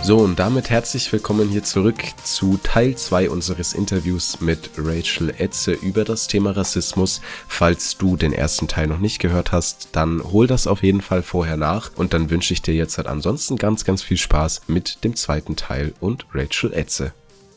So, und damit herzlich willkommen hier zurück zu Teil 2 unseres Interviews mit Rachel Etze über das Thema Rassismus. Falls du den ersten Teil noch nicht gehört hast, dann hol das auf jeden Fall vorher nach und dann wünsche ich dir jetzt halt ansonsten ganz, ganz viel Spaß mit dem zweiten Teil und Rachel Etze.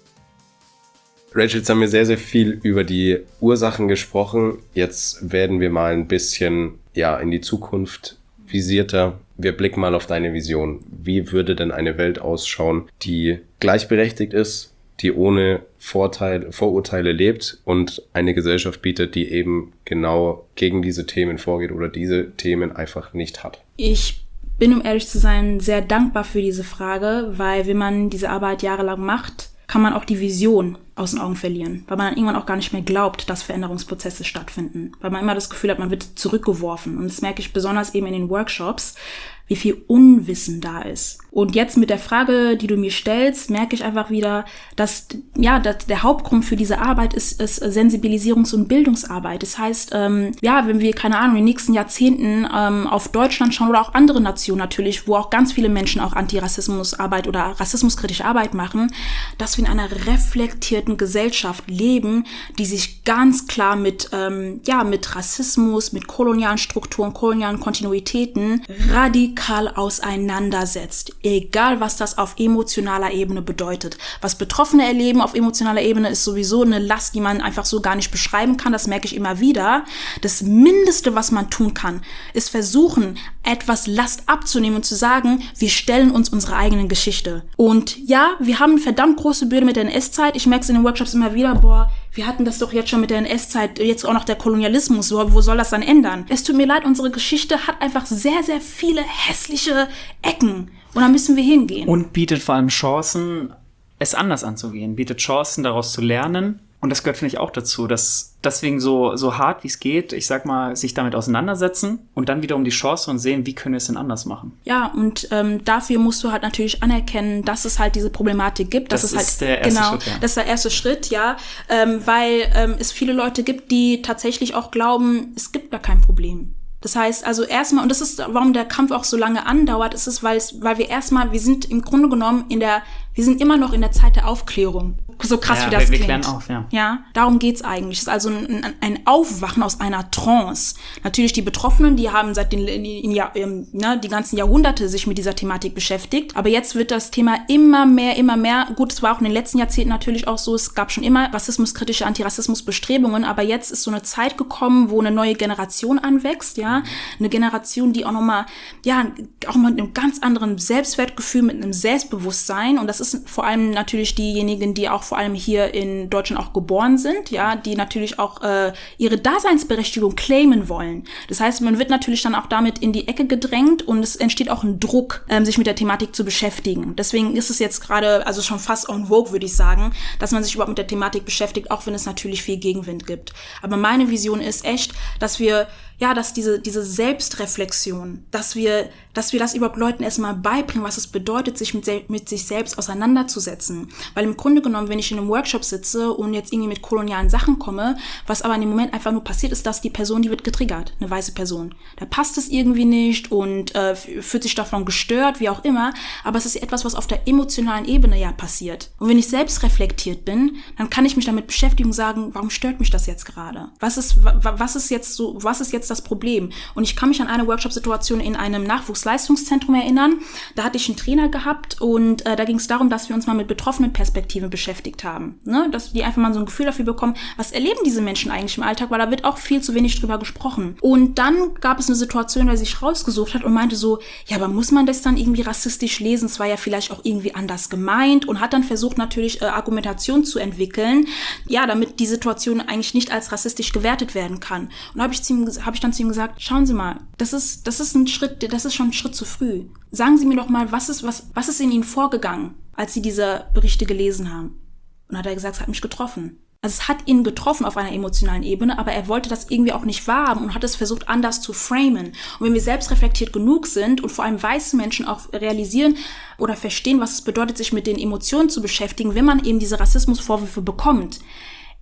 Rachel, jetzt haben wir sehr, sehr viel über die Ursachen gesprochen. Jetzt werden wir mal ein bisschen in die Zukunft visierter. Wir blicken mal auf deine Vision. Wie würde denn eine Welt ausschauen, die gleichberechtigt ist, die ohne Vorurteile lebt und eine Gesellschaft bietet, die eben genau gegen diese Themen vorgeht oder diese Themen einfach nicht hat? Ich bin, um ehrlich zu sein, sehr dankbar für diese Frage, weil wenn man diese Arbeit jahrelang macht, kann man auch die Vision aus den Augen verlieren, weil man dann irgendwann auch gar nicht mehr glaubt, dass Veränderungsprozesse stattfinden, weil man immer das Gefühl hat, man wird zurückgeworfen. Und das merke ich besonders eben in den Workshops, wie viel Unwissen da ist. Und jetzt mit der Frage, die du mir stellst, merke ich einfach wieder, dass der Hauptgrund für diese Arbeit ist Sensibilisierungs- und Bildungsarbeit. Das heißt, wenn wir, keine Ahnung, in den nächsten Jahrzehnten auf Deutschland schauen oder auch andere Nationen natürlich, wo auch ganz viele Menschen auch Antirassismusarbeit oder rassismuskritische Arbeit machen, dass wir in einer reflektierten Gesellschaft leben, die sich ganz klar mit Rassismus, mit kolonialen Strukturen, kolonialen Kontinuitäten radikal auseinandersetzt. Egal, was das auf emotionaler Ebene bedeutet. Was Betroffene erleben auf emotionaler Ebene ist sowieso eine Last, die man einfach so gar nicht beschreiben kann. Das merke ich immer wieder. Das Mindeste, was man tun kann, ist versuchen, etwas Last abzunehmen und zu sagen, wir stellen uns unsere eigenen Geschichte. Und ja, wir haben eine verdammt große Bürde mit der NS-Zeit. Ich merke es in den Workshops immer wieder, wir hatten das doch jetzt schon mit der NS-Zeit, jetzt auch noch der Kolonialismus. Wo soll das dann ändern? Es tut mir leid, unsere Geschichte hat einfach sehr, sehr viele hässliche Ecken. Und da müssen wir hingehen. Und bietet vor allem Chancen, es anders anzugehen. Bietet Chancen, daraus zu lernen. Und das gehört, finde ich, auch dazu, dass deswegen so hart wie es geht, ich sag mal, sich damit auseinandersetzen und dann wiederum die Chance und sehen, wie können wir es denn anders machen. Ja, und dafür musst du halt natürlich anerkennen, dass es halt diese Problematik gibt. Das ist der erste Schritt, ja. Das ist der erste Schritt, ja, weil es viele Leute gibt, die tatsächlich auch glauben, es gibt gar kein Problem. Das heißt, also erstmal, und das ist, warum der Kampf auch so lange andauert, ist es, weil wir sind im Grunde genommen wir sind immer noch in der Zeit der Aufklärung. So krass, wie das klingt. Wir klären auf, ja. Ja, darum geht's eigentlich. Es ist also ein Aufwachen aus einer Trance. Natürlich die Betroffenen, die haben seit die ganzen Jahrhunderte sich mit dieser Thematik beschäftigt. Aber jetzt wird das Thema immer mehr. Gut, es war auch in den letzten Jahrzehnten natürlich auch so. Es gab schon immer rassismuskritische Antirassismusbestrebungen. Aber jetzt ist so eine Zeit gekommen, wo eine neue Generation anwächst, ja. Eine Generation, die auch nochmal, auch mit einem ganz anderen Selbstwertgefühl, mit einem Selbstbewusstsein. Und das ist vor allem natürlich diejenigen, die auch vor allem hier in Deutschland auch geboren sind, ja, die natürlich auch ihre Daseinsberechtigung claimen wollen. Das heißt, man wird natürlich dann auch damit in die Ecke gedrängt und es entsteht auch ein Druck, sich mit der Thematik zu beschäftigen. Deswegen ist es jetzt gerade, also schon fast en vogue, würde ich sagen, dass man sich überhaupt mit der Thematik beschäftigt, auch wenn es natürlich viel Gegenwind gibt. Aber meine Vision ist echt, dass diese Selbstreflexion, dass wir das überhaupt Leuten erstmal beibringen, was es bedeutet, sich mit sich selbst auseinanderzusetzen. Weil im Grunde genommen, wenn ich in einem Workshop sitze und jetzt irgendwie mit kolonialen Sachen komme, was aber in dem Moment einfach nur passiert ist, dass die Person, die wird getriggert, eine weiße Person. Da passt es irgendwie nicht und fühlt sich davon gestört, wie auch immer. Aber es ist etwas, was auf der emotionalen Ebene ja passiert. Und wenn ich selbst reflektiert bin, dann kann ich mich damit beschäftigen und sagen, warum stört mich das jetzt gerade? Was ist jetzt das Problem? Und ich kann mich an eine Workshop-Situation in einem Nachwuchsleistungszentrum erinnern. Da hatte ich einen Trainer gehabt und da ging es darum, dass wir uns mal mit betroffenen Perspektiven beschäftigt haben. Ne? Dass die einfach mal so ein Gefühl dafür bekommen, was erleben diese Menschen eigentlich im Alltag, weil da wird auch viel zu wenig drüber gesprochen. Und dann gab es eine Situation, wo er sich rausgesucht hat und meinte so, ja, aber muss man das dann irgendwie rassistisch lesen? Es war ja vielleicht auch irgendwie anders gemeint und hat dann versucht natürlich Argumentation zu entwickeln, ja, damit die Situation eigentlich nicht als rassistisch gewertet werden kann. Und da habe ich dann zu ihm gesagt, schauen Sie mal, das ist schon ein Schritt zu früh. Sagen Sie mir doch mal, was ist in Ihnen vorgegangen, als Sie diese Berichte gelesen haben? Und dann hat er gesagt, es hat mich getroffen. Also es hat ihn getroffen auf einer emotionalen Ebene, aber er wollte das irgendwie auch nicht wahrhaben und hat es versucht, anders zu framen. Und wenn wir selbst reflektiert genug sind und vor allem weiße Menschen auch realisieren oder verstehen, was es bedeutet, sich mit den Emotionen zu beschäftigen, wenn man eben diese Rassismusvorwürfe bekommt,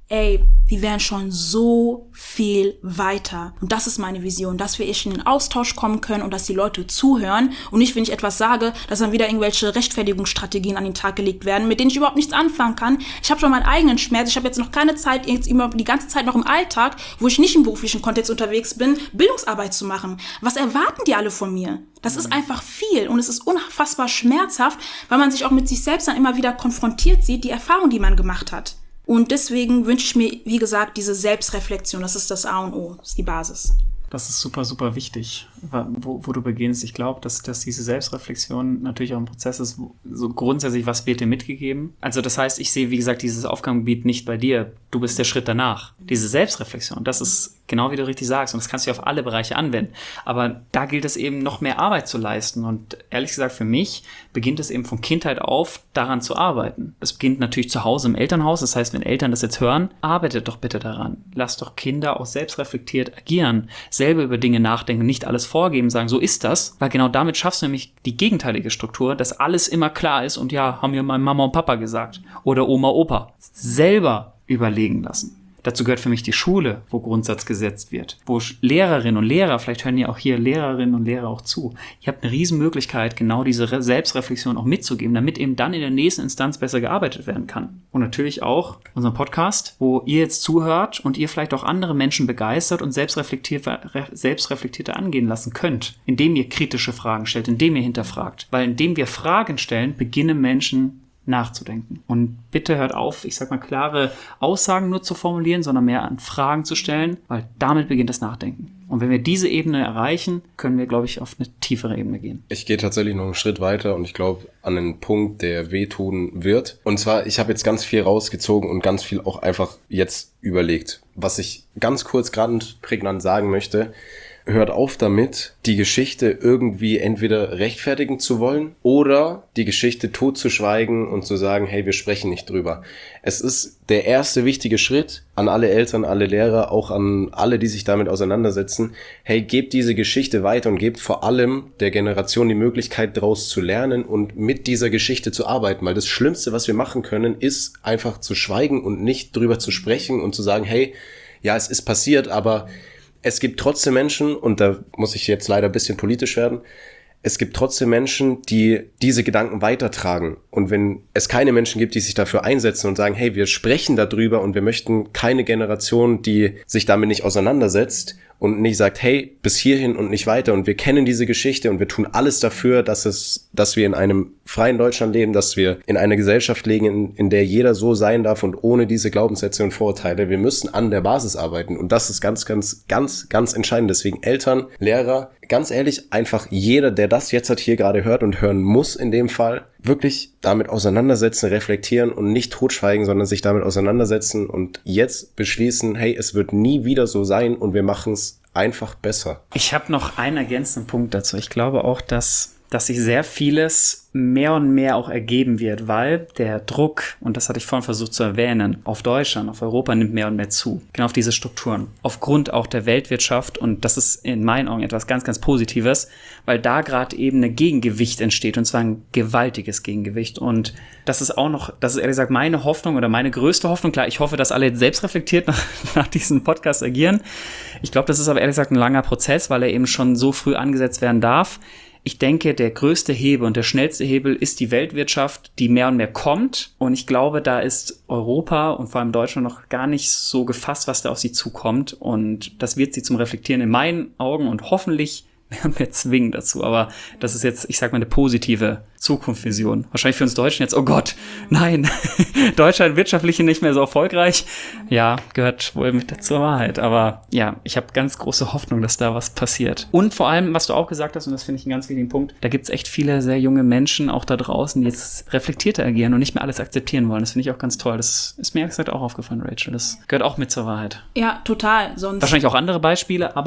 ey, wir wären schon so viel weiter. Und das ist meine Vision, dass wir echt in den Austausch kommen können und dass die Leute zuhören und nicht, wenn ich etwas sage, dass dann wieder irgendwelche Rechtfertigungsstrategien an den Tag gelegt werden, mit denen ich überhaupt nichts anfangen kann. Ich habe schon meinen eigenen Schmerz. Ich habe jetzt noch keine Zeit, jetzt immer die ganze Zeit noch im Alltag, wo ich nicht im beruflichen Kontext unterwegs bin, Bildungsarbeit zu machen. Was erwarten die alle von mir? Das ist einfach viel und es ist unfassbar schmerzhaft, weil man sich auch mit sich selbst dann immer wieder konfrontiert sieht, die Erfahrung, die man gemacht hat. Und deswegen wünsche ich mir, wie gesagt, diese Selbstreflexion. Das ist das A und O, das ist die Basis. Das ist super, super wichtig, wo du beginnst. Ich glaube, dass diese Selbstreflexion natürlich auch ein Prozess ist, so grundsätzlich, was wird dir mitgegeben? Also das heißt, ich sehe, wie gesagt, dieses Aufgabengebiet nicht bei dir. Du bist der Schritt danach. Diese Selbstreflexion, das ist genau wie du richtig sagst. Und das kannst du auf alle Bereiche anwenden. Aber da gilt es eben, noch mehr Arbeit zu leisten. Und ehrlich gesagt, für mich beginnt es eben von Kindheit auf, daran zu arbeiten. Das beginnt natürlich zu Hause im Elternhaus. Das heißt, wenn Eltern das jetzt hören, arbeitet doch bitte daran. Lasst doch Kinder auch selbstreflektiert agieren, selber über Dinge nachdenken, nicht alles vorgeben, sagen, so ist das. Weil genau damit schaffst du nämlich die gegenteilige Struktur, dass alles immer klar ist und ja, haben mir meine Mama und Papa gesagt. Oder Oma, Opa. Selber überlegen lassen. Dazu gehört für mich die Schule, wo Grundsatz gesetzt wird, wo Lehrerinnen und Lehrer, vielleicht hören ja auch hier Lehrerinnen und Lehrer auch zu, ihr habt eine Riesenmöglichkeit, genau diese Selbstreflexion auch mitzugeben, damit eben dann in der nächsten Instanz besser gearbeitet werden kann. Und natürlich auch unseren Podcast, wo ihr jetzt zuhört und ihr vielleicht auch andere Menschen begeistert und selbstreflektierter angehen lassen könnt, indem ihr kritische Fragen stellt, indem ihr hinterfragt. Weil indem wir Fragen stellen, beginnen Menschen nachzudenken. Und bitte hört auf, ich sag mal, klare Aussagen nur zu formulieren, sondern mehr an Fragen zu stellen, weil damit beginnt das Nachdenken. Und wenn wir diese Ebene erreichen, können wir, glaube ich, auf eine tiefere Ebene gehen. Ich gehe tatsächlich noch einen Schritt weiter und ich glaube an einen Punkt, der wehtun wird. Und zwar, ich habe jetzt ganz viel rausgezogen und ganz viel auch einfach jetzt überlegt. Was ich ganz kurz gerade prägnant sagen möchte: Hört auf damit, die Geschichte irgendwie entweder rechtfertigen zu wollen oder die Geschichte totzuschweigen und zu sagen, hey, wir sprechen nicht drüber. Es ist der erste wichtige Schritt an alle Eltern, alle Lehrer, auch an alle, die sich damit auseinandersetzen. Hey, gebt diese Geschichte weiter und gebt vor allem der Generation die Möglichkeit, daraus zu lernen und mit dieser Geschichte zu arbeiten. Weil das Schlimmste, was wir machen können, ist einfach zu schweigen und nicht drüber zu sprechen und zu sagen, hey, ja, es ist passiert, aber es gibt trotzdem Menschen, und da muss ich jetzt leider ein bisschen politisch werden, es gibt trotzdem Menschen, die diese Gedanken weitertragen. Und wenn es keine Menschen gibt, die sich dafür einsetzen und sagen, hey, wir sprechen darüber und wir möchten keine Generation, die sich damit nicht auseinandersetzt und nicht sagt, hey, bis hierhin und nicht weiter. Und wir kennen diese Geschichte und wir tun alles dafür, dass wir in einem freien Deutschland leben, dass wir in einer Gesellschaft leben, in der jeder so sein darf und ohne diese Glaubenssätze und Vorurteile. Wir müssen an der Basis arbeiten. Und das ist ganz, ganz, ganz, ganz entscheidend. Deswegen Eltern, Lehrer, ganz ehrlich, einfach jeder, der das jetzt hier gerade hört und hören muss in dem Fall, wirklich damit auseinandersetzen, reflektieren und nicht totschweigen, sondern sich damit auseinandersetzen und jetzt beschließen, hey, es wird nie wieder so sein und wir machen es einfach besser. Ich habe noch einen ergänzenden Punkt dazu. Ich glaube auch, dass sich sehr vieles mehr und mehr auch ergeben wird, weil der Druck, und das hatte ich vorhin versucht zu erwähnen, auf Deutschland, auf Europa nimmt mehr und mehr zu. Genau auf diese Strukturen. Aufgrund auch der Weltwirtschaft, und das ist in meinen Augen etwas ganz, ganz Positives, weil da gerade eben ein Gegengewicht entsteht, und zwar ein gewaltiges Gegengewicht. Und das ist ehrlich gesagt meine Hoffnung oder meine größte Hoffnung. Klar, ich hoffe, dass alle jetzt selbst reflektiert nach diesem Podcast agieren. Ich glaube, das ist aber ehrlich gesagt ein langer Prozess, weil er eben schon so früh angesetzt werden darf. Ich denke, der größte Hebel und der schnellste Hebel ist die Weltwirtschaft, die mehr und mehr kommt. Und ich glaube, da ist Europa und vor allem Deutschland noch gar nicht so gefasst, was da auf sie zukommt. Und das wird sie zum Reflektieren in meinen Augen und hoffentlich mehr und mehr zwingen dazu. Aber das ist jetzt, ich sag mal, eine positive Zukunftsvision. Wahrscheinlich für uns Deutschen jetzt, oh Gott, nein, Deutschland wirtschaftlich nicht mehr so erfolgreich. Ja, gehört wohl mit zur Wahrheit. Aber ja, ich habe ganz große Hoffnung, dass da was passiert. Und vor allem, was du auch gesagt hast, und das finde ich einen ganz wichtigen Punkt, da gibt es echt viele sehr junge Menschen auch da draußen, die jetzt reflektierter agieren und nicht mehr alles akzeptieren wollen. Das finde ich auch ganz toll. Das ist mir ehrlich gesagt auch aufgefallen, Rachel. Das gehört auch mit zur Wahrheit. Ja, total. Sonst wahrscheinlich auch andere Beispiele, aber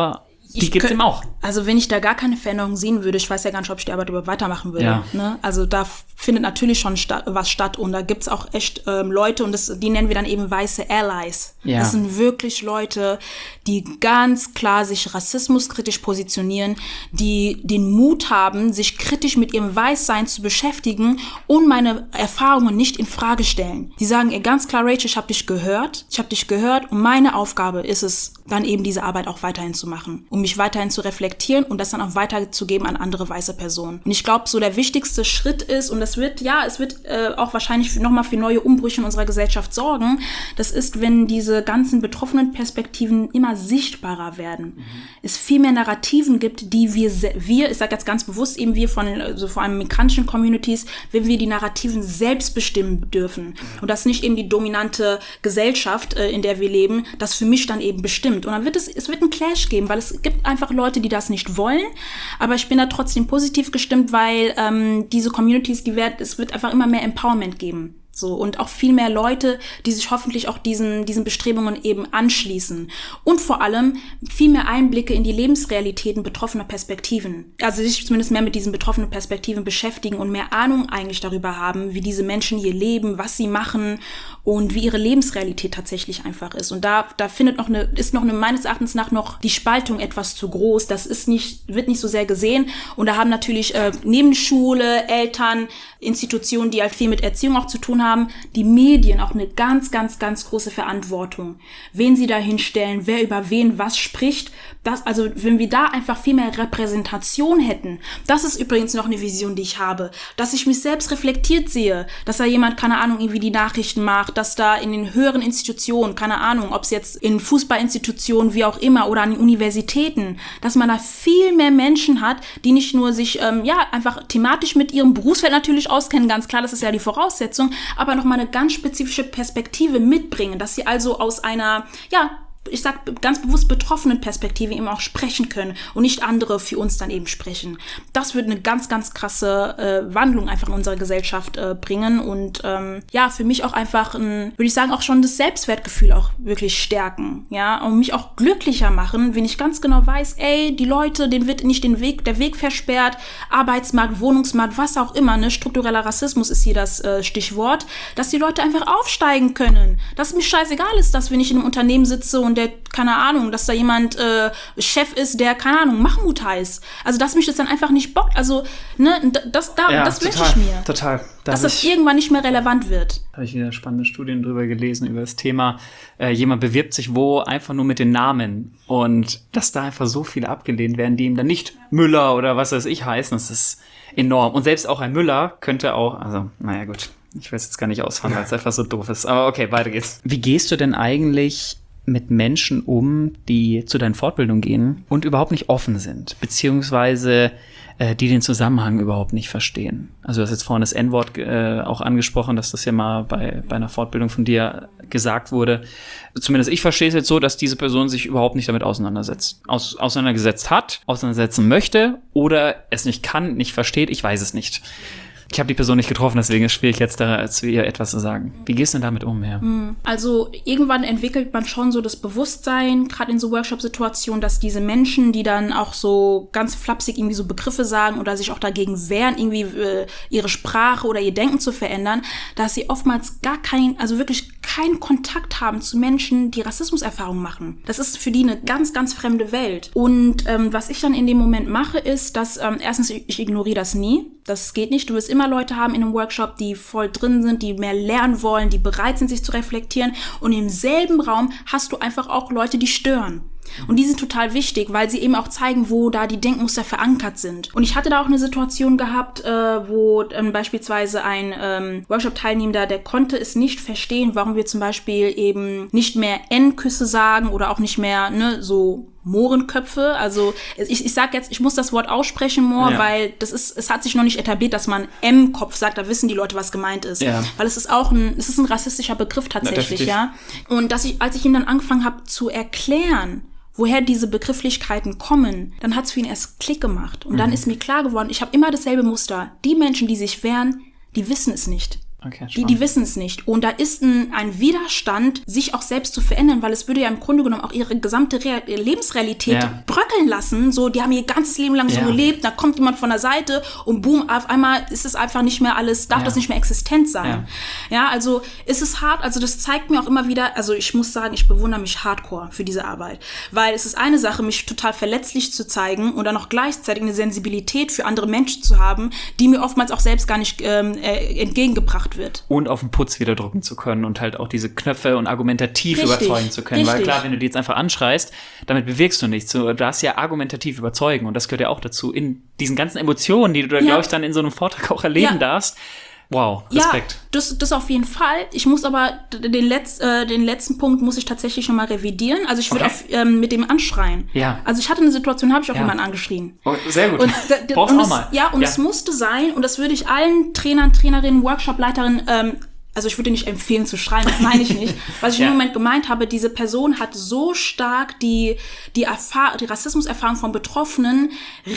Die gibt's eben auch. Also wenn ich da gar keine Veränderung sehen würde, ich weiß ja gar nicht, ob ich die Arbeit überhaupt weitermachen würde. Ja. Ne? Also da findet natürlich schon was statt und da gibt's auch echt Leute und die nennen wir dann eben weiße Allies. Ja. Das sind wirklich Leute, die ganz klar sich rassismuskritisch positionieren, die den Mut haben, sich kritisch mit ihrem Weißsein zu beschäftigen und meine Erfahrungen nicht in Frage stellen. Die sagen ihr ganz klar, Rachel, ich habe dich gehört und meine Aufgabe ist es, dann eben diese Arbeit auch weiterhin zu machen, um mich weiterhin zu reflektieren und das dann auch weiterzugeben an andere weiße Personen. Und ich glaube, so der wichtigste Schritt ist, und es wird auch wahrscheinlich nochmal für neue Umbrüche in unserer Gesellschaft sorgen, das ist, wenn diese ganzen betroffenen Perspektiven immer sichtbarer werden. Es viel mehr Narrativen gibt, die wir, ich sage jetzt ganz bewusst eben wir vor allem migrantischen Communities, wenn wir die Narrativen selbst bestimmen dürfen. Und das nicht eben die dominante Gesellschaft, in der wir leben, das für mich dann eben bestimmt. Und dann wird es wird einen Clash geben, weil es gibt einfach Leute, die das nicht wollen. Aber ich bin da trotzdem positiv gestimmt, weil diese Communities, es wird einfach immer mehr Empowerment geben. So, und auch viel mehr Leute, die sich hoffentlich auch diesen Bestrebungen eben anschließen. Und vor allem viel mehr Einblicke in die Lebensrealitäten betroffener Perspektiven. Also sich zumindest mehr mit diesen betroffenen Perspektiven beschäftigen und mehr Ahnung eigentlich darüber haben, wie diese Menschen hier leben, was sie machen und wie ihre Lebensrealität tatsächlich einfach ist. Und da ist noch meines Erachtens nach noch die Spaltung etwas zu groß. Das wird nicht so sehr gesehen. Und da haben natürlich neben Schule, Eltern, Institutionen, die halt viel mit Erziehung auch zu tun haben, die Medien auch eine ganz, ganz, ganz große Verantwortung. Wen sie da hinstellen, wer über wen was spricht, also wenn wir da einfach viel mehr Repräsentation hätten, das ist übrigens noch eine Vision, die ich habe, dass ich mich selbst reflektiert sehe, dass da jemand, keine Ahnung, irgendwie die Nachrichten macht, dass da in den höheren Institutionen, keine Ahnung, ob es jetzt in Fußballinstitutionen, wie auch immer, oder an den Universitäten, dass man da viel mehr Menschen hat, die nicht nur sich, einfach thematisch mit ihrem Berufsfeld natürlich auskennen, ganz klar, das ist ja die Voraussetzung, aber nochmal eine ganz spezifische Perspektive mitbringen, dass sie also aus einer, ich sag ganz bewusst betroffenen Perspektive eben auch sprechen können und nicht andere für uns dann eben sprechen. Das wird eine ganz, ganz krasse Wandlung einfach in unserer Gesellschaft bringen und für mich auch einfach würde ich sagen, auch schon das Selbstwertgefühl auch wirklich stärken, ja, und mich auch glücklicher machen, wenn ich ganz genau weiß, die Leute, denen wird nicht der Weg versperrt, Arbeitsmarkt, Wohnungsmarkt, was auch immer, ne, struktureller Rassismus ist hier das Stichwort, dass die Leute einfach aufsteigen können, dass mir scheißegal ist, dass wenn ich in einem Unternehmen sitze und der, keine Ahnung, dass da jemand Chef ist, der, keine Ahnung, Mahmoud heißt. Also, dass mich das dann einfach nicht bockt. Also, ne, das wünsche ich mir. Total. Dass das irgendwann nicht mehr relevant wird. Habe ich wieder spannende Studien drüber gelesen, über das Thema, jemand bewirbt sich wo einfach nur mit den Namen und dass da einfach so viele abgelehnt werden, die ihm dann nicht Müller oder was weiß ich heißen, das ist enorm. Und selbst auch ein Müller könnte auch, also, naja, gut, ich will es jetzt gar nicht ausfahren, weil es einfach so doof ist. Aber okay, weiter geht's. Wie gehst du denn eigentlich mit Menschen um, die zu deinen Fortbildungen gehen und überhaupt nicht offen sind, beziehungsweise die den Zusammenhang überhaupt nicht verstehen? Also du hast jetzt vorhin das N-Wort auch angesprochen, dass das ja mal bei einer Fortbildung von dir gesagt wurde. Zumindest ich verstehe es jetzt so, dass diese Person sich überhaupt nicht damit auseinandersetzen möchte oder es nicht kann, nicht versteht, ich weiß es nicht. Ich habe die Person nicht getroffen, deswegen ist es schwierig, jetzt zu ihr etwas zu sagen. Wie gehst du denn damit um? Ja? Also irgendwann entwickelt man schon so das Bewusstsein, gerade in so Workshop-Situationen, dass diese Menschen, die dann auch so ganz flapsig irgendwie so Begriffe sagen oder sich auch dagegen wehren, irgendwie ihre Sprache oder ihr Denken zu verändern, dass sie oftmals wirklich keinen Kontakt haben zu Menschen, die Rassismuserfahrungen machen. Das ist für die eine ganz, ganz fremde Welt. Und was ich dann in dem Moment mache, ist, dass erstens, ich ignoriere das nie. Das geht nicht. Du wirst immer Leute haben in einem Workshop, die voll drin sind, die mehr lernen wollen, die bereit sind, sich zu reflektieren. Und im selben Raum hast du einfach auch Leute, die stören. Und die sind total wichtig, weil sie eben auch zeigen, wo da die Denkmuster verankert sind. Und ich hatte da auch eine Situation gehabt, wo beispielsweise ein Workshop-Teilnehmer, der konnte es nicht verstehen, warum wir zum Beispiel eben nicht mehr N-Küsse sagen oder auch nicht mehr so Mohrenköpfe. Also ich sag jetzt, ich muss das Wort aussprechen, weil es hat sich noch nicht etabliert, dass man M-Kopf sagt, da wissen die Leute, was gemeint ist. Ja. Weil es ist ein rassistischer Begriff tatsächlich, ja. Und als ich ihm dann angefangen habe zu erklären, woher diese Begrifflichkeiten kommen, dann hat es für ihn erst Klick gemacht. Und dann ist mir klar geworden, ich habe immer dasselbe Muster. Die Menschen, die sich wehren, die wissen es nicht. Okay, die wissen es nicht. Und da ist ein Widerstand, sich auch selbst zu verändern, weil es würde ja im Grunde genommen auch ihre gesamte Lebensrealität bröckeln lassen. So, die haben ihr ganzes Leben lang so gelebt, da kommt jemand von der Seite und boom, auf einmal ist es einfach nicht mehr alles, darf das nicht mehr existent sein. Ja, also ist es hart, also das zeigt mir auch immer wieder, also ich muss sagen, ich bewundere mich hardcore für diese Arbeit, weil es ist eine Sache, mich total verletzlich zu zeigen und dann auch gleichzeitig eine Sensibilität für andere Menschen zu haben, die mir oftmals auch selbst gar nicht entgegengebracht wird. Und auf den Putz wieder drücken zu können und halt auch diese Knöpfe und argumentativ überzeugen zu können. Weil klar, wenn du die jetzt einfach anschreist, damit bewegst du nichts. Du darfst ja argumentativ überzeugen und das gehört ja auch dazu. In diesen ganzen Emotionen, die du da, glaube ich, dann in so einem Vortrag auch erleben darfst. Wow, Respekt. Ja, das auf jeden Fall. Ich muss aber den letzten Punkt muss ich tatsächlich noch mal revidieren. Also ich würde mit dem anschreien. Ja. Also ich hatte eine Situation, habe ich auch jemanden angeschrien. Oh, sehr gut. Brauchst auch mal. Ja, und es musste sein, und das würde ich allen Trainern, Trainerinnen, Workshop-Leiterinnen, also ich würde nicht empfehlen zu schreien, das meine ich nicht. Was ich im Moment gemeint habe, diese Person hat so stark die Rassismuserfahrung von Betroffenen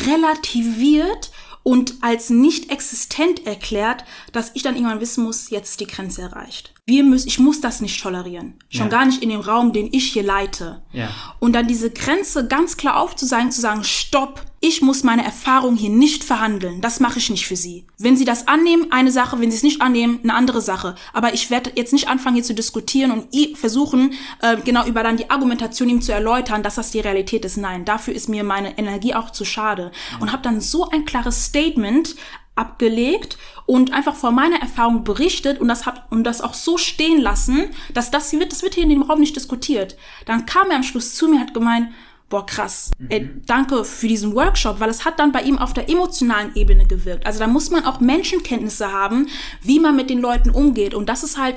relativiert und als nicht existent erklärt, dass ich dann irgendwann wissen muss, jetzt ist die Grenze erreicht. Ich muss das nicht tolerieren. Schon gar nicht in dem Raum, den ich hier leite. Ja. Und dann diese Grenze ganz klar aufzuzeigen, zu sagen, stopp, ich muss meine Erfahrung hier nicht verhandeln. Das mache ich nicht für Sie. Wenn Sie das annehmen, eine Sache, wenn Sie es nicht annehmen, eine andere Sache. Aber ich werde jetzt nicht anfangen, hier zu diskutieren und versuchen, genau über dann die Argumentation ihm zu erläutern, dass das die Realität ist. Nein, dafür ist mir meine Energie auch zu schade. Und habe dann so ein klares Statement abgelegt und einfach von meiner Erfahrung berichtet und das auch so stehen lassen, dass das wird hier in dem Raum nicht diskutiert. Dann kam er am Schluss zu mir und hat gemeint, boah, krass, danke für diesen Workshop, weil es hat dann bei ihm auf der emotionalen Ebene gewirkt. Also da muss man auch Menschenkenntnisse haben, wie man mit den Leuten umgeht. Und das ist halt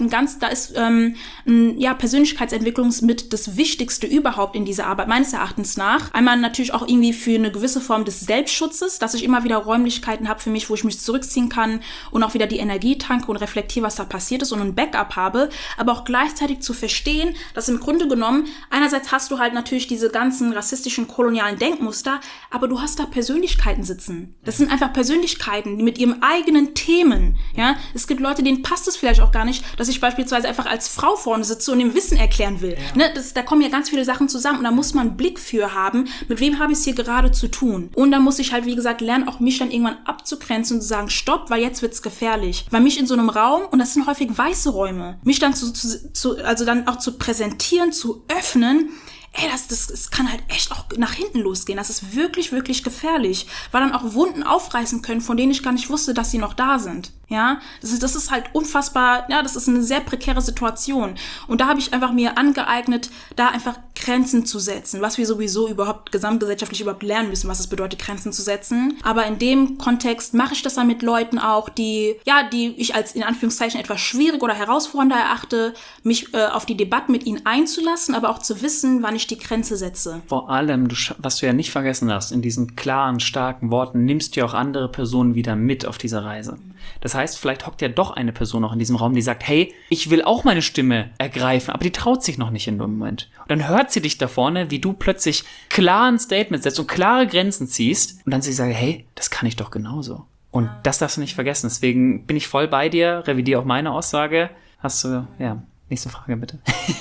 Persönlichkeitsentwicklung mit das Wichtigste überhaupt in dieser Arbeit, meines Erachtens nach. Einmal natürlich auch irgendwie für eine gewisse Form des Selbstschutzes, dass ich immer wieder Räumlichkeiten habe für mich, wo ich mich zurückziehen kann und auch wieder die Energie tanke und reflektiere, was da passiert ist und ein Backup habe, aber auch gleichzeitig zu verstehen, dass im Grunde genommen, einerseits hast du halt natürlich diese ganzen rassistischen, kolonialen Denkmuster, aber du hast da Persönlichkeiten sitzen. Das sind einfach Persönlichkeiten mit ihren eigenen Themen. Ja, es gibt Leute, denen passt es vielleicht auch gar nicht, dass ich beispielsweise einfach als Frau vorne sitze und dem Wissen erklären will. Ja. Ne, da kommen ja ganz viele Sachen zusammen und da muss man einen Blick für haben, mit wem habe ich es hier gerade zu tun. Und da muss ich halt, wie gesagt, lernen, auch mich dann irgendwann abzugrenzen und zu sagen, stopp, weil jetzt wird's gefährlich. Weil mich in so einem Raum, und das sind häufig weiße Räume, mich dann also dann auch zu präsentieren, zu öffnen, das kann halt echt auch nach hinten losgehen. Das ist wirklich, wirklich gefährlich, weil dann auch Wunden aufreißen können, von denen ich gar nicht wusste, dass sie noch da sind. Ja, das ist halt unfassbar, ja, das ist eine sehr prekäre Situation. Und da habe ich einfach mir angeeignet, da einfach Grenzen zu setzen, was wir sowieso überhaupt gesamtgesellschaftlich überhaupt lernen müssen, was es bedeutet, Grenzen zu setzen. Aber in dem Kontext mache ich das dann mit Leuten auch, die ich als in Anführungszeichen etwas schwierig oder herausfordernder erachte, mich auf die Debatte mit ihnen einzulassen, aber auch zu wissen, wann ich die Grenze setze. Vor allem, was du ja nicht vergessen hast, in diesen klaren, starken Worten nimmst du ja auch andere Personen wieder mit auf dieser Reise. Das heißt, vielleicht hockt ja doch eine Person noch in diesem Raum, die sagt, hey, ich will auch meine Stimme ergreifen, aber die traut sich noch nicht in dem Moment. Und dann hört sie dich da vorne, wie du plötzlich klar ein Statement setzt und klare Grenzen ziehst und dann sie sagt, hey, das kann ich doch genauso. Und das darfst du nicht vergessen. Deswegen bin ich voll bei dir, revidiere auch meine Aussage. Hast du, nächste Frage bitte.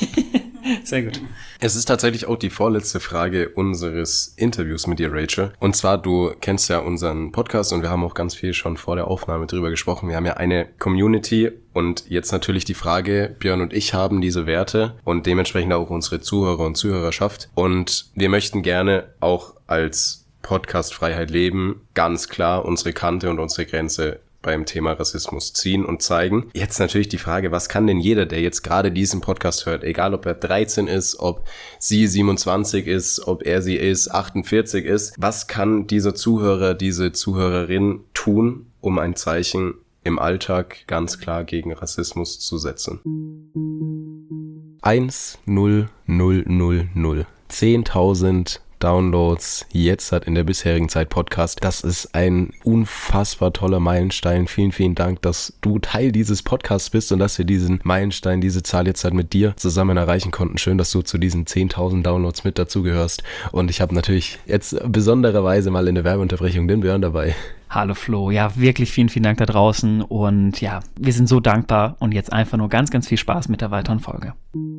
Sehr gut. Es ist tatsächlich auch die vorletzte Frage unseres Interviews mit dir, Rachel. Und zwar, du kennst ja unseren Podcast und wir haben auch ganz viel schon vor der Aufnahme drüber gesprochen. Wir haben ja eine Community und jetzt natürlich die Frage, Björn und ich haben diese Werte und dementsprechend auch unsere Zuhörer und Zuhörerschaft. Und wir möchten gerne auch als Podcast Freiheit leben ganz klar unsere Kante und unsere Grenze beim Thema Rassismus ziehen und zeigen. Jetzt natürlich die Frage, was kann denn jeder, der jetzt gerade diesen Podcast hört, egal ob er 13 ist, ob sie 27 ist, ob er sie ist, 48 ist, was kann dieser Zuhörer, diese Zuhörerin tun, um ein Zeichen im Alltag ganz klar gegen Rassismus zu setzen? 1 0 0 0 0 10.000 Downloads jetzt hat in der bisherigen Zeit Podcast. Das ist ein unfassbar toller Meilenstein. Vielen, vielen Dank, dass du Teil dieses Podcasts bist und dass wir diesen Meilenstein, diese Zahl jetzt halt mit dir zusammen erreichen konnten. Schön, dass du zu diesen 10.000 Downloads mit dazugehörst. Und ich habe natürlich jetzt besondererweise mal in der Werbeunterbrechung den Björn dabei. Hallo Flo, ja wirklich vielen, vielen Dank da draußen und ja, wir sind so dankbar und jetzt einfach nur ganz, ganz viel Spaß mit der weiteren Folge.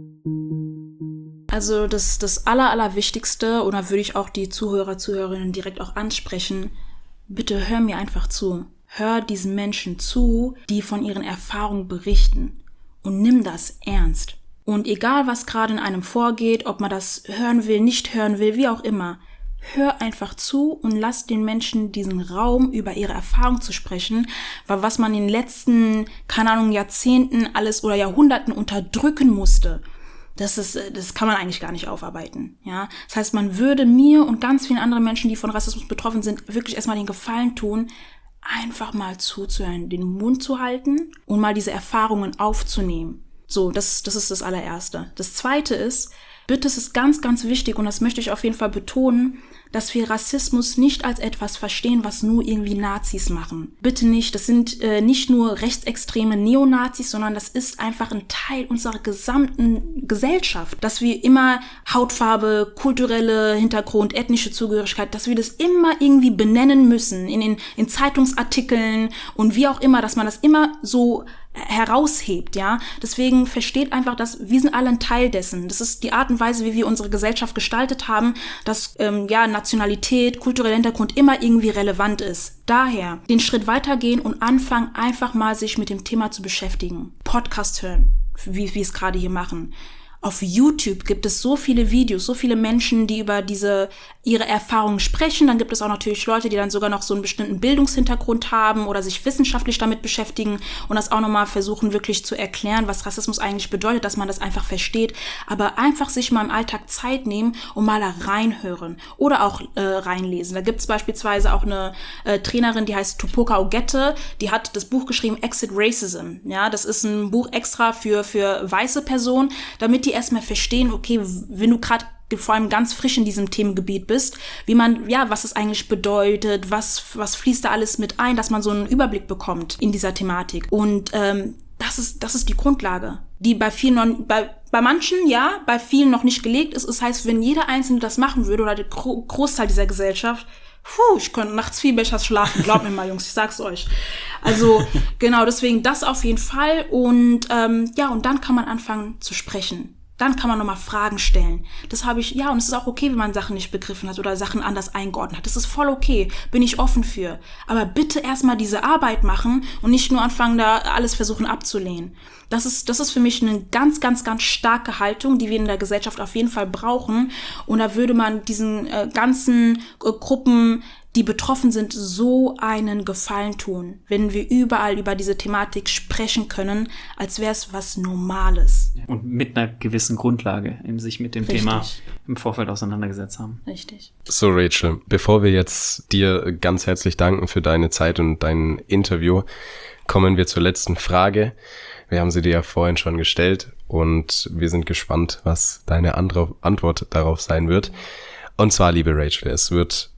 Also das Allerwichtigste, oder würde ich auch die Zuhörerinnen direkt auch ansprechen, bitte hör mir einfach zu. Hör diesen Menschen zu, die von ihren Erfahrungen berichten und nimm das ernst. Und egal, was gerade in einem vorgeht, ob man das hören will, nicht hören will, wie auch immer, hör einfach zu und lass den Menschen diesen Raum, über ihre Erfahrung zu sprechen, weil was man in den letzten, keine Ahnung, Jahrzehnten alles oder Jahrhunderten unterdrücken musste, das kann man eigentlich gar nicht aufarbeiten, ja. Das heißt, man würde mir und ganz vielen anderen Menschen, die von Rassismus betroffen sind, wirklich erstmal den Gefallen tun, einfach mal zuzuhören, den Mund zu halten und mal diese Erfahrungen aufzunehmen. So, das ist das Allererste. Das Zweite ist, bitte, es ist ganz, ganz wichtig und das möchte ich auf jeden Fall betonen, dass wir Rassismus nicht als etwas verstehen, was nur irgendwie Nazis machen. Bitte nicht, das sind nicht nur rechtsextreme Neonazis, sondern das ist einfach ein Teil unserer gesamten Gesellschaft, dass wir immer Hautfarbe, kulturelle Hintergrund, ethnische Zugehörigkeit, dass wir das immer irgendwie benennen müssen, in Zeitungsartikeln und wie auch immer, dass man das immer so heraushebt, ja. Deswegen versteht einfach, dass wir sind alle ein Teil dessen. Das ist die Art und Weise, wie wir unsere Gesellschaft gestaltet haben, dass Nationalität, kultureller Hintergrund immer irgendwie relevant ist. Daher den Schritt weitergehen und anfangen, einfach mal sich mit dem Thema zu beschäftigen. Podcast hören, wie wir es gerade hier machen. Auf YouTube gibt es so viele Videos, so viele Menschen, die über ihre Erfahrungen sprechen. Dann gibt es auch natürlich Leute, die dann sogar noch so einen bestimmten Bildungshintergrund haben oder sich wissenschaftlich damit beschäftigen und das auch nochmal versuchen wirklich zu erklären, was Rassismus eigentlich bedeutet, dass man das einfach versteht. Aber einfach sich mal im Alltag Zeit nehmen und mal da reinhören oder auch reinlesen. Da gibt es beispielsweise auch eine Trainerin, die heißt Tupoka Ogette, die hat das Buch geschrieben Exit Racism. Ja, das ist ein Buch extra für weiße Personen, damit die erstmal verstehen, okay, wenn du gerade vor allem ganz frisch in diesem Themengebiet bist, was es eigentlich bedeutet, was fließt da alles mit ein, dass man so einen Überblick bekommt in dieser Thematik. Und das ist die Grundlage, die bei vielen bei manchen, ja, bei vielen noch nicht gelegt ist. Das heißt, wenn jeder Einzelne das machen würde oder der Großteil dieser Gesellschaft, ich könnte nachts viel besser schlafen, glaubt mir mal, Jungs, ich sag's euch. Also, genau, deswegen das auf jeden Fall. Und und dann kann man anfangen zu sprechen. Dann kann man nochmal Fragen stellen. Das habe ich, und es ist auch okay, wenn man Sachen nicht begriffen hat oder Sachen anders eingeordnet hat. Das ist voll okay, bin ich offen für. Aber bitte erstmal diese Arbeit machen und nicht nur anfangen, da alles versuchen abzulehnen. Das ist für mich eine ganz, ganz, ganz starke Haltung, die wir in der Gesellschaft auf jeden Fall brauchen. Und da würde man diesen ganzen Gruppen, die betroffen sind, so einen Gefallen tun, wenn wir überall über diese Thematik sprechen können, als wäre es was Normales. Und mit einer gewissen Grundlage, sich mit dem Thema im Vorfeld auseinandergesetzt haben. Richtig. So, Rachel, bevor wir jetzt dir ganz herzlich danken für deine Zeit und dein Interview, kommen wir zur letzten Frage. Wir haben sie dir ja vorhin schon gestellt und wir sind gespannt, was deine Antwort darauf sein wird. Und zwar, liebe Rachel, es wurde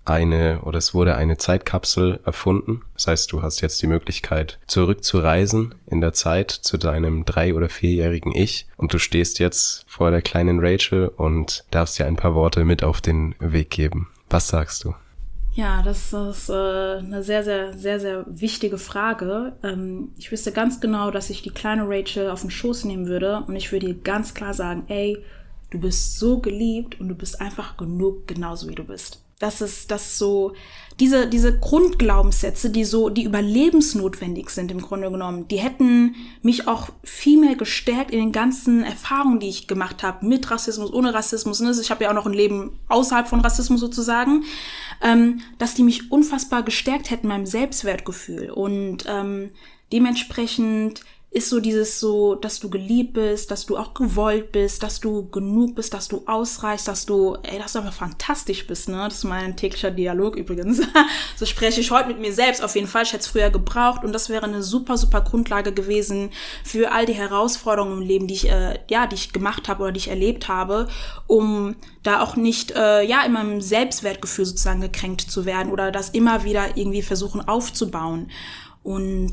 eine Zeitkapsel erfunden. Das heißt, du hast jetzt die Möglichkeit, zurückzureisen in der Zeit zu deinem 3- oder 4-jährigen Ich. Und du stehst jetzt vor der kleinen Rachel und darfst dir ein paar Worte mit auf den Weg geben. Was sagst du? Ja, das ist eine sehr, sehr, sehr, sehr wichtige Frage. Ich wüsste ganz genau, dass ich die kleine Rachel auf den Schoß nehmen würde und ich würde ihr ganz klar sagen, ey, du bist so geliebt und du bist einfach genug, genauso wie du bist. Das ist so, diese Grundglaubenssätze, die überlebensnotwendig sind im Grunde genommen, die hätten mich auch viel mehr gestärkt in den ganzen Erfahrungen, die ich gemacht habe, mit Rassismus, ohne Rassismus. Ich habe ja auch noch ein Leben außerhalb von Rassismus sozusagen, dass die mich unfassbar gestärkt hätten in meinem Selbstwertgefühl. Und dementsprechend ist so dieses so, dass du geliebt bist, dass du auch gewollt bist, dass du genug bist, dass du ausreichst, dass du einfach fantastisch bist, ne? Das ist mein täglicher Dialog übrigens. So spreche ich heute mit mir selbst auf jeden Fall. Ich hätte es früher gebraucht und das wäre eine super, super Grundlage gewesen für all die Herausforderungen im Leben, die ich gemacht habe oder die ich erlebt habe, um da auch nicht, in meinem Selbstwertgefühl sozusagen gekränkt zu werden oder das immer wieder irgendwie versuchen aufzubauen. Und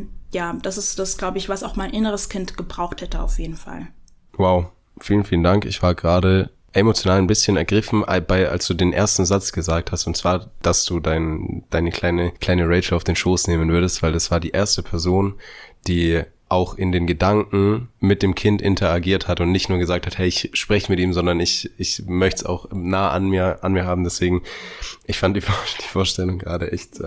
das ist das, glaube ich, was auch mein inneres Kind gebraucht hätte auf jeden Fall. Wow, vielen, vielen Dank. Ich war gerade emotional ein bisschen ergriffen, als du den ersten Satz gesagt hast, und zwar, dass du deine kleine Rachel auf den Schoß nehmen würdest, weil das war die erste Person, die auch in den Gedanken mit dem Kind interagiert hat und nicht nur gesagt hat, hey, ich spreche mit ihm, sondern ich möchte es auch nah an mir haben. Deswegen, ich fand die Vorstellung gerade echt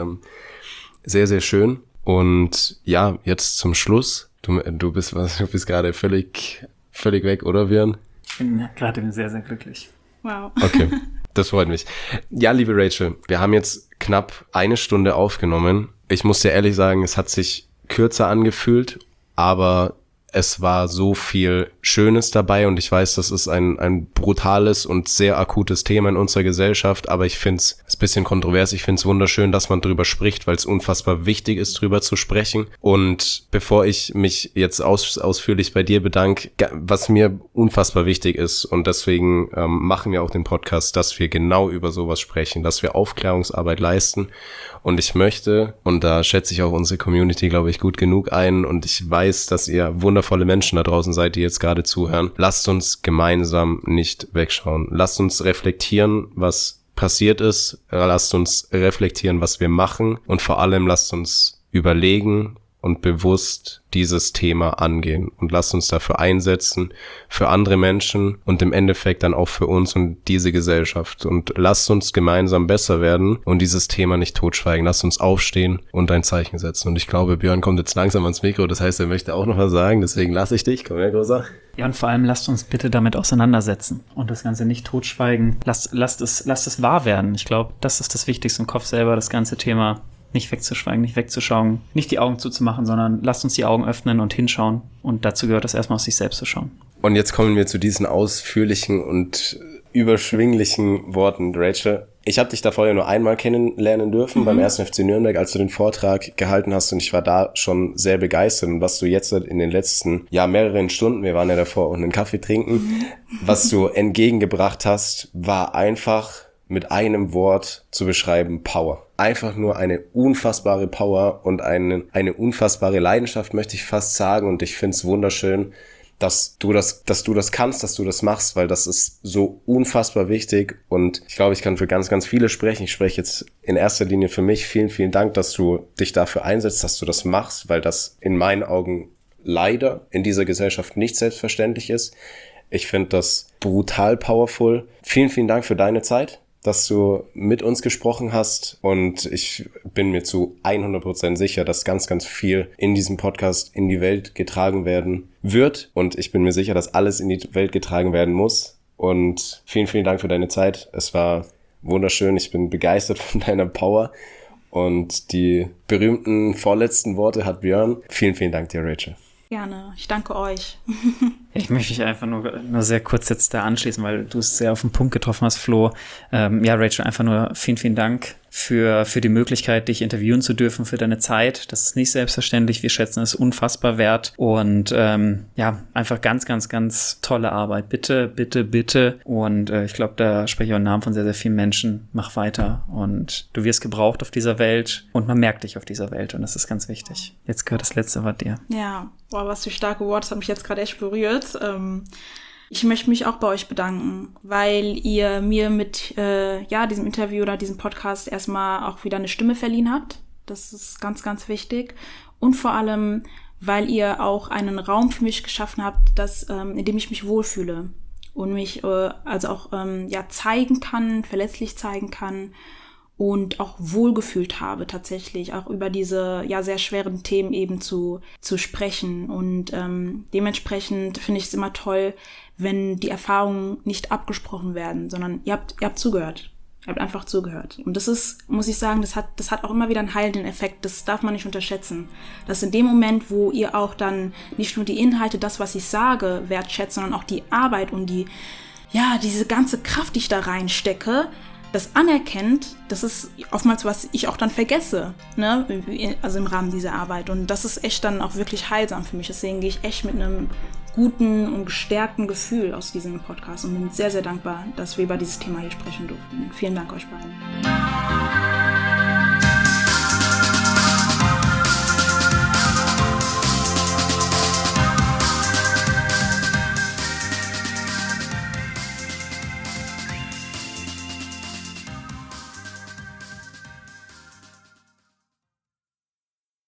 sehr, sehr schön. Und ja, jetzt zum Schluss. Du bist gerade völlig weg, oder Björn? Ich bin gerade sehr, sehr glücklich. Wow. Okay, das freut mich. Ja, liebe Rachel, wir haben jetzt knapp 1 Stunde aufgenommen. Ich muss dir ehrlich sagen, es hat sich kürzer angefühlt, aber es war so viel Schönes dabei und ich weiß, das ist ein brutales und sehr akutes Thema in unserer Gesellschaft, aber ich finde es ein bisschen kontrovers. Ich finde es wunderschön, dass man drüber spricht, weil es unfassbar wichtig ist, drüber zu sprechen. Und bevor ich mich jetzt ausführlich bei dir bedanke, was mir unfassbar wichtig ist und deswegen machen wir auch den Podcast, dass wir genau über sowas sprechen, dass wir Aufklärungsarbeit leisten. Und ich möchte, und da schätze ich auch unsere Community, glaube ich, gut genug ein und ich weiß, dass ihr wundervolle Menschen da draußen seid, die jetzt gerade zuhören. Lasst uns gemeinsam nicht wegschauen. Lasst uns reflektieren, was passiert ist. Lasst uns reflektieren, was wir machen und vor allem lasst uns überlegen und bewusst dieses Thema angehen und lasst uns dafür einsetzen, für andere Menschen und im Endeffekt dann auch für uns und diese Gesellschaft. Und lasst uns gemeinsam besser werden und dieses Thema nicht totschweigen. Lasst uns aufstehen und ein Zeichen setzen. Und ich glaube, Björn kommt jetzt langsam ans Mikro, das heißt, er möchte auch noch was sagen, deswegen lasse ich dich. Komm her, Großer. Ja, und vor allem lasst uns bitte damit auseinandersetzen und das Ganze nicht totschweigen. Lasst es wahr werden. Ich glaube, das ist das Wichtigste im Kopf selber, das ganze Thema nicht wegzuschweigen, nicht wegzuschauen, nicht die Augen zuzumachen, sondern lasst uns die Augen öffnen und hinschauen. Und dazu gehört es erstmal, auf sich selbst zu schauen. Und jetzt kommen wir zu diesen ausführlichen und überschwinglichen Worten, Rachel. Ich habe dich da vorher nur einmal kennenlernen dürfen beim 1. FC Nürnberg, als du den Vortrag gehalten hast und ich war da schon sehr begeistert. Und was du jetzt in den letzten, mehreren Stunden, wir waren ja davor auch einen Kaffee trinken, was du entgegengebracht hast, war einfach mit einem Wort zu beschreiben, Power. Einfach nur eine unfassbare Power und eine unfassbare Leidenschaft, möchte ich fast sagen. Und ich finde es wunderschön, dass du das kannst, dass du das machst, weil das ist so unfassbar wichtig. Und ich glaube, ich kann für ganz, ganz viele sprechen. Ich spreche jetzt in erster Linie für mich. Vielen, vielen Dank, dass du dich dafür einsetzt, dass du das machst, weil das in meinen Augen leider in dieser Gesellschaft nicht selbstverständlich ist. Ich finde das brutal powerful. Vielen, vielen Dank für deine Zeit, dass du mit uns gesprochen hast und ich bin mir zu 100% sicher, dass ganz, ganz viel in diesem Podcast in die Welt getragen werden wird und ich bin mir sicher, dass alles in die Welt getragen werden muss und vielen, vielen Dank für deine Zeit. Es war wunderschön, ich bin begeistert von deiner Power und die berühmten vorletzten Worte hat Björn. Vielen, vielen Dank dir, Rachel. Gerne, ich danke euch. Ich möchte mich einfach nur sehr kurz jetzt da anschließen, weil du es sehr auf den Punkt getroffen hast, Flo. Rachel, einfach nur vielen, vielen Dank für die Möglichkeit, dich interviewen zu dürfen, für deine Zeit. Das ist nicht selbstverständlich. Wir schätzen es unfassbar wert. Und einfach ganz, ganz, ganz tolle Arbeit. Bitte, bitte, bitte. Und ich glaube, da spreche ich auch im Namen von sehr, sehr vielen Menschen. Mach weiter. Und du wirst gebraucht auf dieser Welt. Und man merkt dich auf dieser Welt. Und das ist ganz wichtig. Jetzt gehört das letzte Wort dir. Ja, boah, was für starke Worte. Das hat mich jetzt gerade echt berührt. Ich möchte mich auch bei euch bedanken, weil ihr mir mit diesem Interview oder diesem Podcast erstmal auch wieder eine Stimme verliehen habt. Das ist ganz, ganz wichtig. Und vor allem, weil ihr auch einen Raum für mich geschaffen habt, in dem ich mich wohlfühle und mich zeigen kann, verletzlich zeigen kann und auch wohlgefühlt habe, tatsächlich auch über diese sehr schweren Themen eben zu sprechen. Und dementsprechend finde ich es immer toll, wenn die Erfahrungen nicht abgesprochen werden, sondern ihr habt zugehört. Ihr habt einfach zugehört. Und das ist, muss ich sagen, das hat auch immer wieder einen heilenden Effekt. Das darf man nicht unterschätzen. Dass in dem Moment, wo ihr auch dann nicht nur die Inhalte, das, was ich sage, wertschätzt, sondern auch die Arbeit und diese ganze Kraft, die ich da reinstecke, das anerkennt, das ist oftmals, was ich auch dann vergesse, ne? Also im Rahmen dieser Arbeit. Und das ist echt dann auch wirklich heilsam für mich. Deswegen gehe ich echt mit einem guten und gestärkten Gefühl aus diesem Podcast und bin sehr, sehr dankbar, dass wir über dieses Thema hier sprechen durften. Vielen Dank euch beiden.